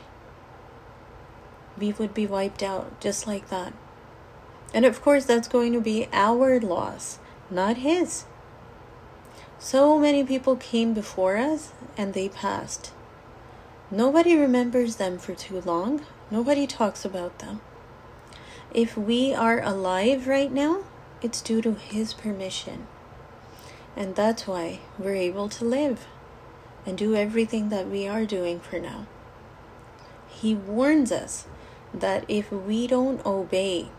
We would be wiped out just like that. And of course, that's going to be our loss, not his. So many people came before us and they passed. Nobody remembers them for too long. Nobody talks about them. If we are alive right now, it's due to his permission. And that's why we're able to live and do everything that we are doing for now. He warns us that if we don't obey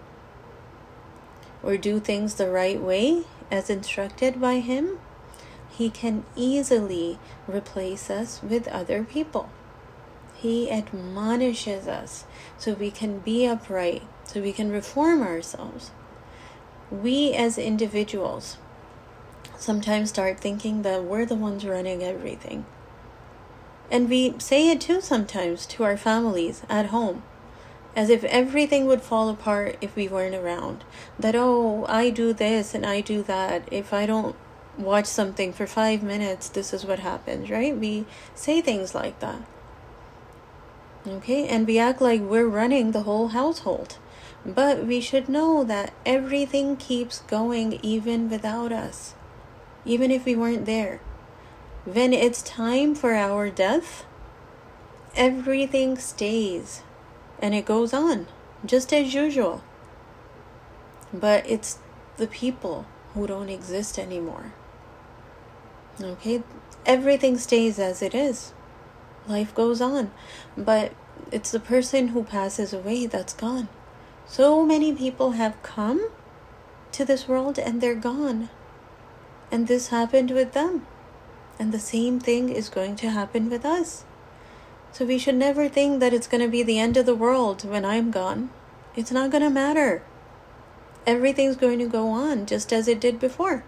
or do things the right way as instructed by him, he can easily replace us with other people. He admonishes us so we can be upright, so we can reform ourselves. We as individuals sometimes start thinking that we're the ones running everything. And we say it too sometimes to our families at home, as if everything would fall apart if we weren't around. That, oh, I do this and I do that. If I don't watch something for five minutes, this is what happens, right? We say things like that. Okay, and we act like we're running the whole household, But we should know that everything keeps going even without us, even if we weren't there. When it's time for our death, everything stays and it goes on just as usual. But it's the people who don't exist anymore. Okay? Everything stays as it is. Life goes on. But it's the person who passes away that's gone. So many people have come to this world and they're gone. And this happened with them. And the same thing is going to happen with us. So we should never think that it's going to be the end of the world when I'm gone. It's not going to matter. Everything's going to go on just as it did before.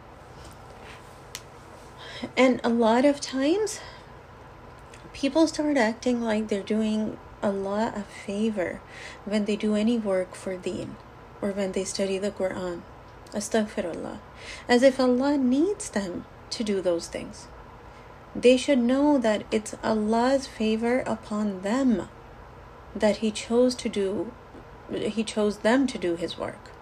And a lot of times, people start acting like they're doing Allah a favor when they do any work for deen or when they study the Quran. Astaghfirullah. As if Allah needs them to do those things. They should know that it's Allah's favor upon them that He chose to do, He chose them to do His work.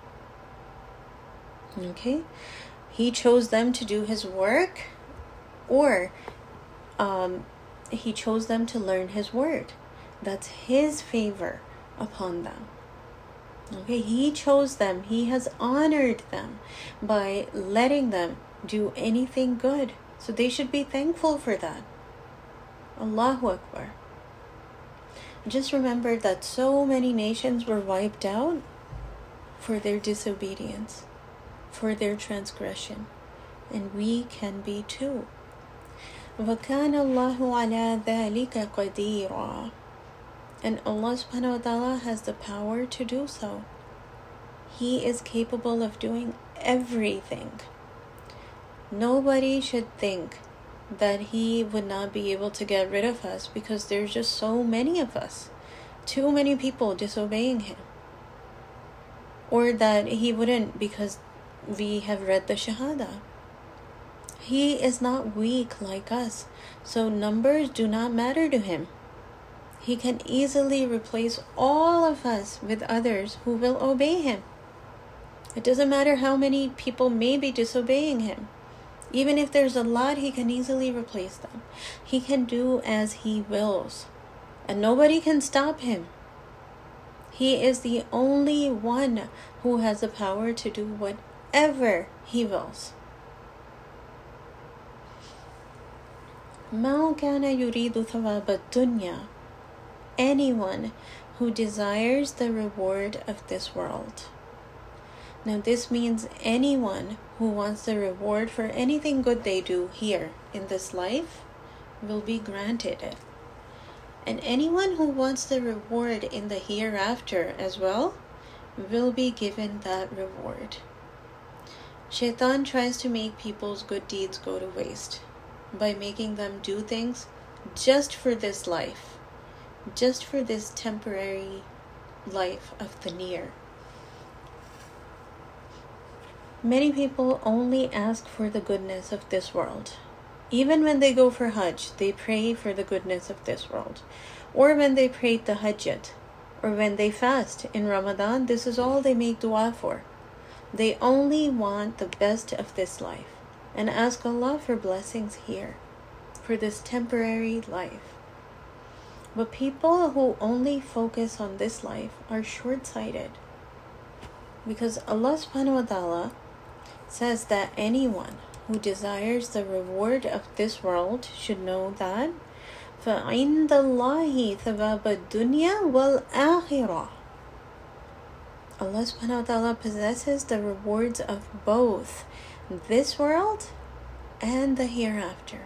Okay? He chose them to do His work, or um, He chose them to learn His word. That's His favor upon them. Okay? He chose them. He has honored them by letting them do anything good. So they should be thankful for that. Allahu Akbar. Just remember that so many nations were wiped out for their disobedience, for their transgression. And we can be too. وَكَانَ اللَّهُ عَلَى ذَلِكَ قَدِيرًا. And Allah subhanahu wa ta'ala has the power to do so. He is capable of doing everything. Nobody should think that He would not be able to get rid of us because there's just so many of us. Too many people disobeying Him. Or that He wouldn't because we have read the Shahada. He is not weak like us. So numbers do not matter to Him. He can easily replace all of us with others who will obey Him. It doesn't matter how many people may be disobeying Him. Even if there's a lot, He can easily replace them. He can do as He wills. And nobody can stop Him. He is the only one who has the power to do whatever He wills. مَا كَانَ يُرِيدُ ثَوَابَ الدُّنْيَا. Anyone who desires the reward of this world. Now this means anyone who wants the reward for anything good they do here in this life will be granted it. And anyone who wants the reward in the hereafter as well will be given that reward. Shaitan tries to make people's good deeds go to waste by making them do things just for this life, just for this temporary life of the near. Many people only ask for the goodness of this world. Even when they go for Hajj, they pray for the goodness of this world. Or when they pray Tahajjud, or when they fast in Ramadan, this is all they make dua for. They only want the best of this life and ask Allah for blessings here, for this temporary life. But people who only focus on this life are short-sighted. Because Allah subhanahu wa ta'ala says that anyone who desires the reward of this world should know that فَعِنْدَ اللَّهِ ثَوَابَ الدُّنْيَا وَالْآخِرَةِ. Allah subhanahu wa ta'ala possesses the rewards of both this world and the hereafter.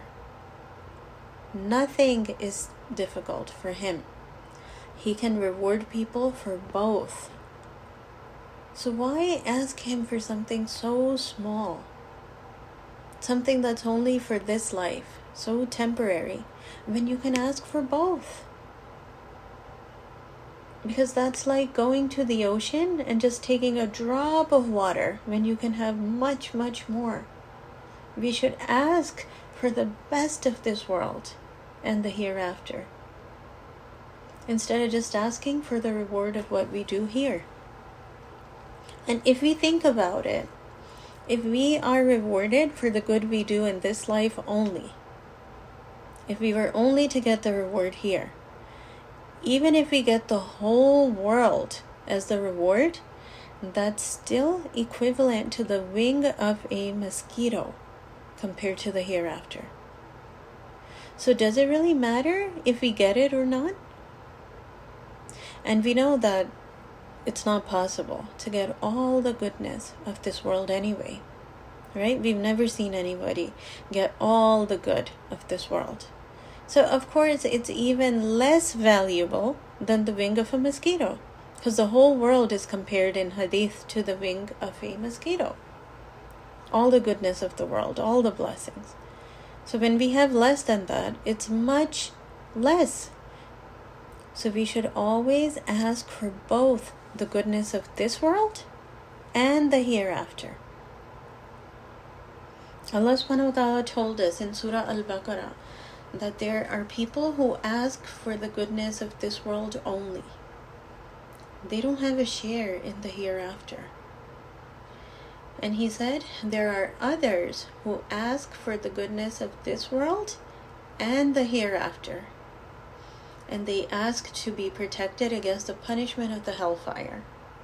Nothing is difficult for Him. He can reward people for both. So why ask Him for something so small? Something that's only for this life, so temporary, when you can ask for both? Because that's like going to the ocean and just taking a drop of water when you can have much, much more. We should ask for the best of this world and the hereafter, instead of just asking for the reward of what we do here. And if we think about it, if we are rewarded for the good we do in this life only, if we were only to get the reward here, even if we get the whole world as the reward, that's still equivalent to the wing of a mosquito compared to the hereafter. So does it really matter if we get it or not? And we know that it's not possible to get all the goodness of this world anyway, right? We've never seen anybody get all the good of this world. So of course it's even less valuable than the wing of a mosquito, because the whole world is compared in hadith to the wing of a mosquito. All the goodness of the world, all the blessings. So when we have less than that, it's much less. So we should always ask for both the goodness of this world and the hereafter. Allah subhanahu wa ta'ala told us in Surah Al-Baqarah that there are people who ask for the goodness of this world only. They don't have a share in the hereafter. And he said, there are others who ask for the goodness of this world and the hereafter. And they ask to be protected against the punishment of the hellfire.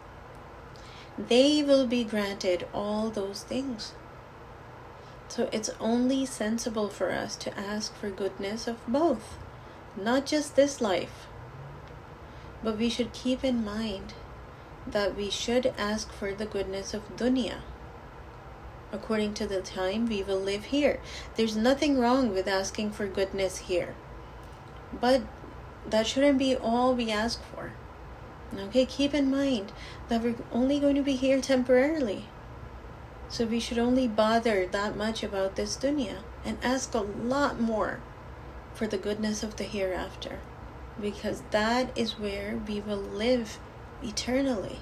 They will be granted all those things. So it's only sensible for us to ask for goodness of both, not just this life. But we should keep in mind that we should ask for the goodness of dunya, according to the time we will live here. There's nothing wrong with asking for goodness here, but that shouldn't be all we ask for. Okay, keep in mind that we're only going to be here temporarily. So we should only bother that much about this dunya and ask a lot more for the goodness of the hereafter, because that is where we will live eternally.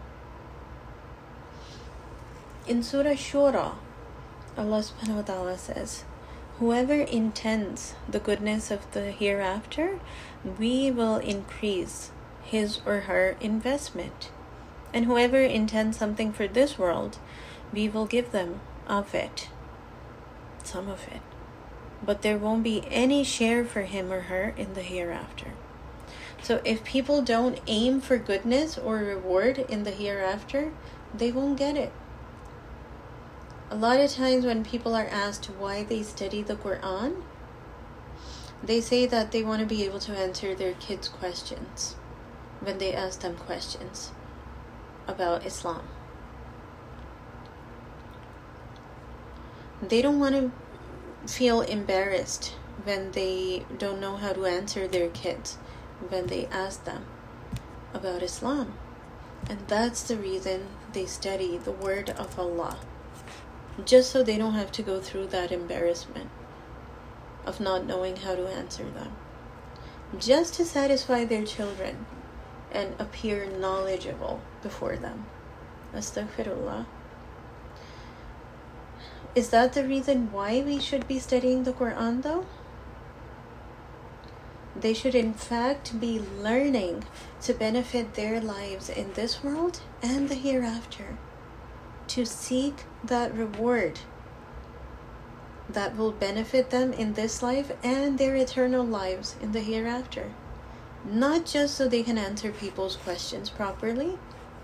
In Surah Shura, Allah subhanahu wa ta'ala says, whoever intends the goodness of the hereafter, we will increase his or her investment. And whoever intends something for this world, we will give them of it, some of it. But there won't be any share for him or her in the hereafter. So if people don't aim for goodness or reward in the hereafter, they won't get it. A lot of times when people are asked why they study the Quran, they say that they want to be able to answer their kids' questions when they ask them questions about Islam. They don't want to feel embarrassed when they don't know how to answer their kids when they ask them about Islam. And that's the reason they study the word of Allah, just so they don't have to go through that embarrassment of not knowing how to answer them, just to satisfy their children and appear knowledgeable before them. Astaghfirullah. Is that the reason why we should be studying the Quran though? They should in fact be learning to benefit their lives in this world and the hereafter, to seek that reward that will benefit them in this life and their eternal lives in the hereafter. Not just so they can answer people's questions properly.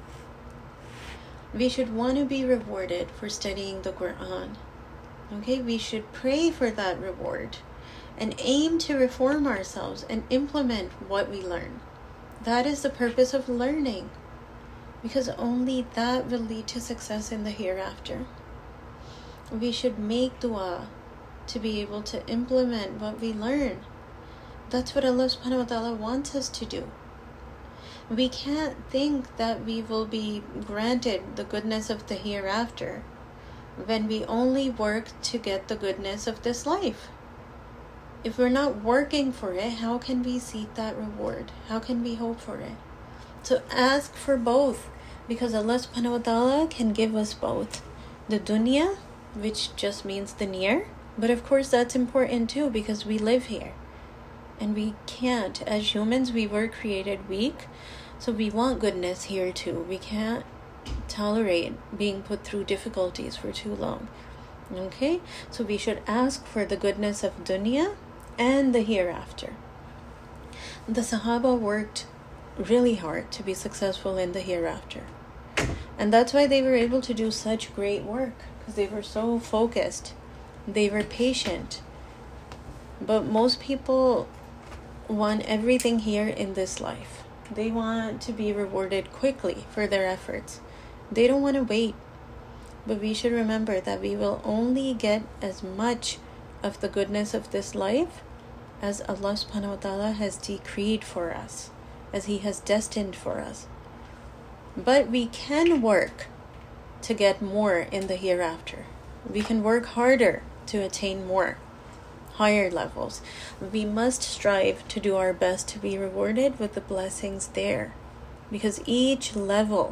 We should want to be rewarded for studying the Quran. Okay, we should pray for that reward and aim to reform ourselves and implement what we learn. That is the purpose of learning, because only that will lead to success in the hereafter. We should make dua to be able to implement what we learn. That's what Allah subhanahu wa ta'ala wants us to do. We can't think that we will be granted the goodness of the hereafter when we only work to get the goodness of this life. If we're not working for it, how can we seek that reward? How can we hope for it? So ask for both, because Allah subhanahu wa ta'ala can give us both. The dunya, which just means the near, but of course that's important too, because we live here. And we can't, as humans, we were created weak, so we want goodness here too. We can't tolerate being put through difficulties for too long. Okay, so we should ask for the goodness of dunya and the hereafter. The Sahaba worked really hard to be successful in the hereafter, and that's why they were able to do such great work, because they were so focused, they were patient. But most people want everything here in this life. They want to be rewarded quickly for their efforts. They don't want to wait. But we should remember that we will only get as much of the goodness of this life as Allah subhanahu wa ta'ala has decreed for us, as He has destined for us. But we can work to get more in the hereafter. We can work harder to attain more, higher levels. We must strive to do our best to be rewarded with the blessings there, because each level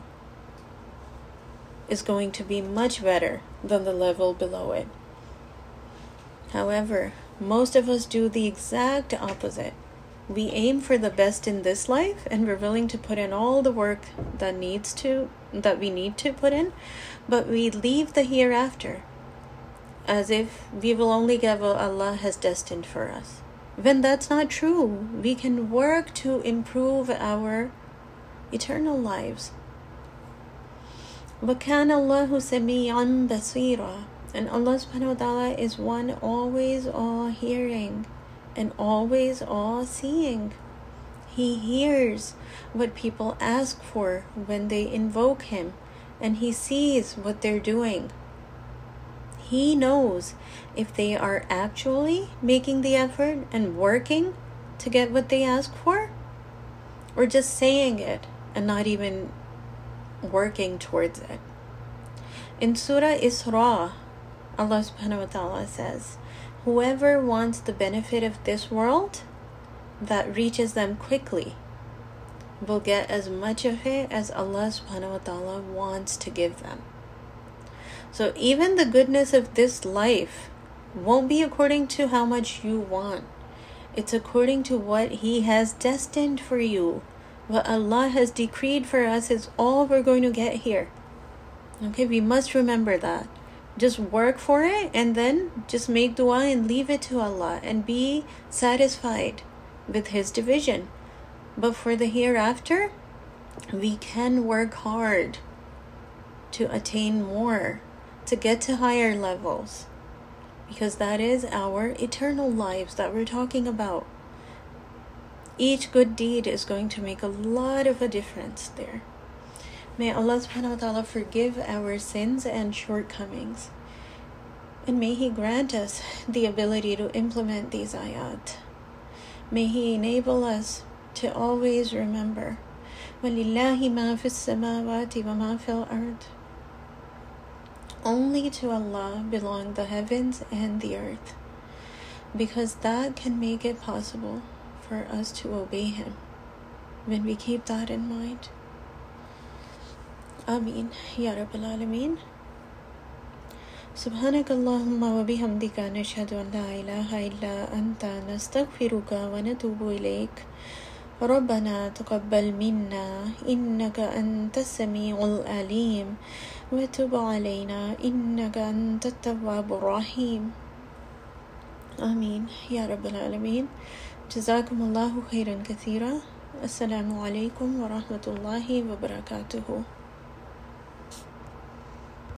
is going to be much better than the level below it. However, most of us do the exact opposite. We aim for the best in this life, and we're willing to put in all the work that needs to that we need to put in, but we leave the hereafter as if we will only get what Allah has destined for us. When that's not true, we can work to improve our eternal lives. وَكَانَ اللَّهُ سَمِيعًا بَصِيرًا. And Allah subhanahu wa ta'ala is one always all-hearing and always all-seeing. He hears what people ask for when they invoke Him, and He sees what they're doing. He knows if they are actually making the effort and working to get what they ask for, or just saying it and not even working towards it. In Surah Isra, Allah subhanahu wa ta'ala says, whoever wants the benefit of this world that reaches them quickly will get as much of it as Allah subhanahu wa ta'ala wants to give them. So even the goodness of this life won't be according to how much you want. It's according to what He has destined for you. What Allah has decreed for us is all we're going to get here. Okay, we must remember that. Just work for it, and then just make dua and leave it to Allah, and be satisfied with His division. But for the hereafter, we can work hard to attain more, to get to higher levels, because that is our eternal lives that we're talking about. Each good deed is going to make a lot of a difference there. May Allah subhanahu wa ta'ala forgive our sins and shortcomings, and may He grant us the ability to implement these ayat. May He enable us to always remember, وَلِلَّهِ مَا فِي السَّمَاوَاتِ وَمَا فِي الْأَرْضِ. Only to Allah belong the heavens and the earth, because that can make it possible for us to obey Him when we keep that in mind. Ameen Ya Rabbil Alameen. سبحانك اللهم وبحمدك نشهد أن لا إله إلا أنت نستغفرك ونتوب إليك ربنا تقبل منا إنك أنت السميع العليم وتب علينا إنك أنت التواب الرحيم. آمين يا رب العالمين. جزاكم الله خيرا كثيرا. السلام عليكم ورحمة الله وبركاته.